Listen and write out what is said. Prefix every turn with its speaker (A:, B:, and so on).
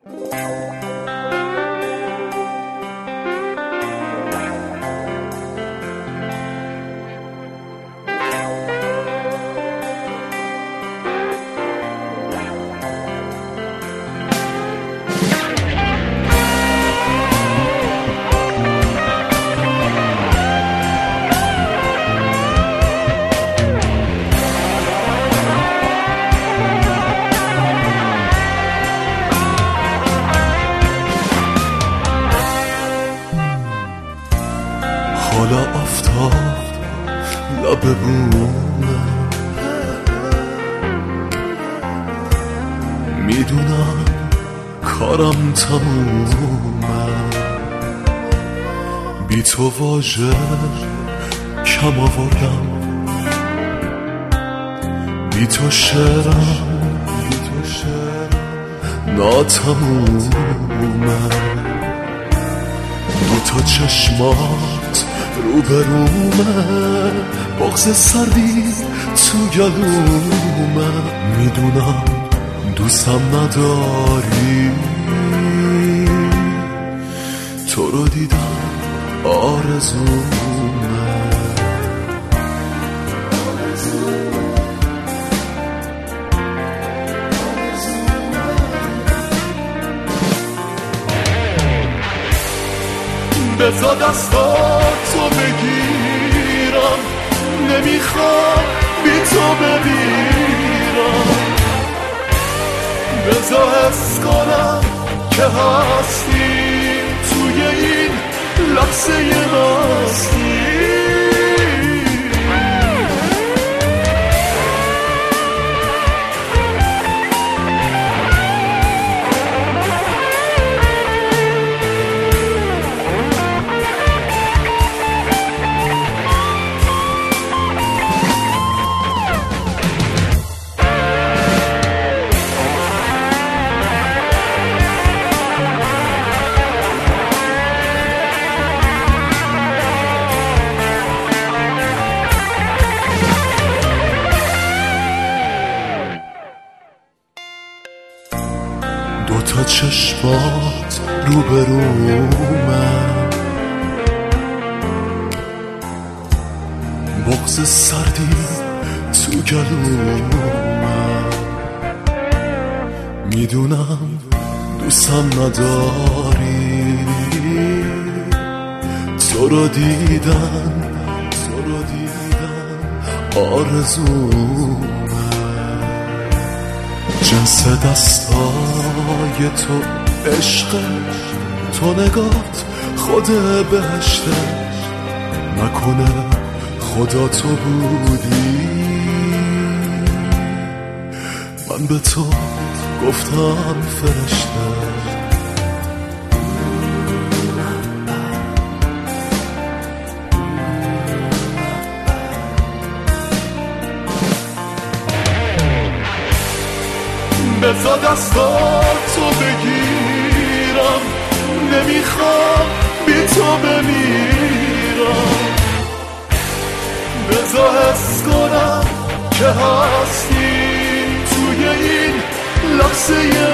A: حالا آفتاب لب بومه، میدونم کارم تمومه، بی تو واژه کم آوردم، بی تو شعرم ناتمومه، دوتا چشمات روبرومه، بغض سردی تو گلومه، میدونم دوستم نداری، تو رو دیدم آرزومه. بذار دستاتو بگیرم، نمیخوام بی تو بمیرم، بذار حس کنم که هستی توی این لحظه مستی. دوتا چشمات روبرومه، بغض سردی تو گلومه، میدونم دوستم نداری، تو رو دیدن آرزومه، جنس دستای تو عشق، تو نگات خود بهشته، نکنه خدا تو بودی، من به تو گفتم فرشته. بذار دستاتو بگیرم، نمیخوام بی تو بمیرم، بذار حس کنم که هستی توی این لحظه